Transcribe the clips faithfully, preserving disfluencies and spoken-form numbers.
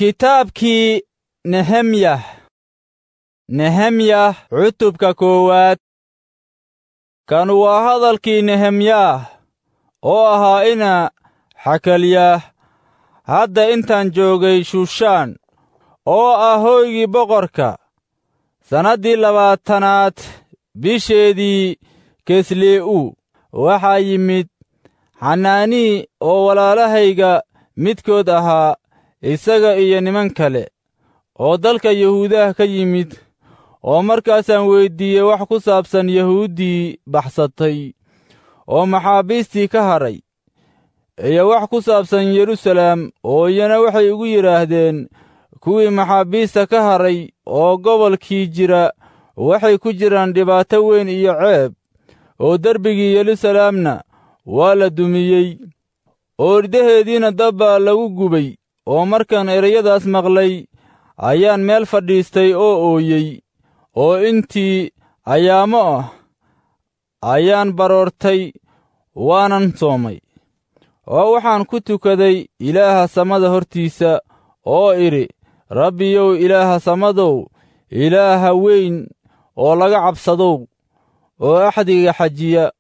Kitaabkii Nehemyah. Nehemyah cutubka koowaad. Kan waa hadalkii Nehemyah oo ahaa ina Xakalyaah hadda intaan joogay Shushaan oo ah hoygii boqorka sannaddii labaatanaad bisheedii Kislee'u waxaa yimid Xanaanii oo walaalahayga midkood ahaa isaga iyo niman kale oo dalka Yahuudaha ka yimid oo markaasaan weydiiyey wax ku saabsan Yahuuddii baxsatay oo maxaabiistii ka haray iyo wax ku saabsan Yeruusaalem oo iyana waxay ugu yidhaahdeen kuwii maxaabiista ka haray oo gobolkii jira waxay ku jiraan dhibaato weyn iyo ceeb oo derbigii Yeruusaalemna waa la dumiyey oo irdaheediina dab baa lagu gubay oo markaan ereyadaas maqlay ayaan meel fadhiistay oo ooyey oo intii ayaamo ah ayaan baroortay waanan soomay oo waxaan ku tukaday Ilaaha samada hortiisa oo idhi Rabbiyow Ilaaha samadow Ilaaha weyn oo laga cabsadow oo axdiga xajiya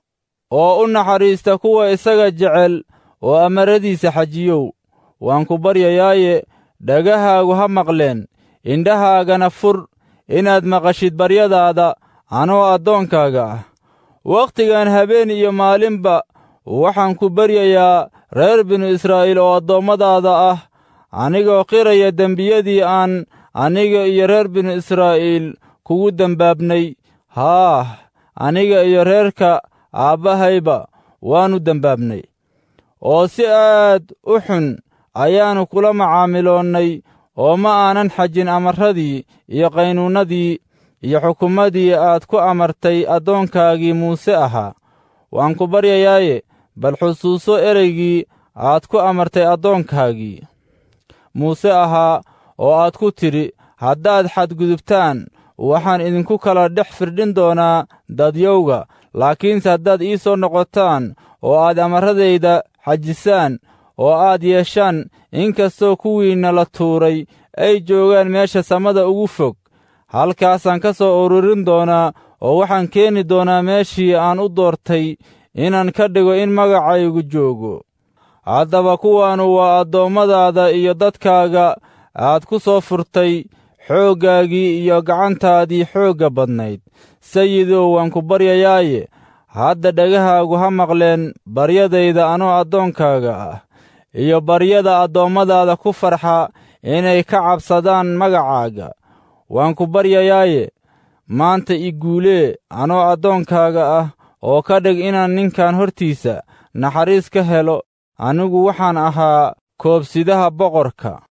oo u naxariista kuwa isaga jecel oo amaradiisa xajiyow waan ku baryayaaye dhagahaagu ha maqleen indhahaagana fur inaad maqashid baryadaada anoo addoonkaaga ah wakhtigan habeen iyo maalinba waxaan ku baryayaa reer binu Israa'iil oo addoommadaada ah anigoo qiraya dembiyadii aan aniga iyo reer binu Israa'iil kugu dembaabnay haah aniga iyo reerka aabbahayba waannu dembaabnay oo si aad u xun ayaannu kula macaamiloonnay oo ma aanan xajin amarradii iyo qaynuunnadii iyo xukumadii aad ku amartay addoonkaagii Muuse ahaa waan ku baryayaaye bal xusuuso ereygii aad ku amartay addoonkaagii Muuse ahaa oo aad ku tidhi haddaad xadgudubtaan waxaan idinku kala dhex firdhin doonaa dadyowga laakiinse haddaad ii soo noqotaan oo aad amarradayda xajisaan oo aad yeeshaan inkastoo kuwiinna la tuuray ay joogaan meesha samada ugu fog halkaasaan ka soo ururin doonaa oo waxaan keeni doonaa meeshii aan u doortay inaan ka dhigo in magacaygu joogo haddaba kuwaanu waa addoommadaada iyo dadkaaga aad ku soo furtay xooggaagii iyo gacantaadii xoogga badnayd sayidow waan ku baryayaaye hadda dhagahaagu ha maqleen baryadayda anoo addoonkaaga ah iyo baryada addoommadaada ku farxa inay ka cabsadaan magacaaga waan ku baryayaaye maanta i guulee anoo addoonkaaga ah oo ka dhig inaan ninkan hortiisa naxariis ka helo anigu waxaan ahaa koobsidaha boqorka.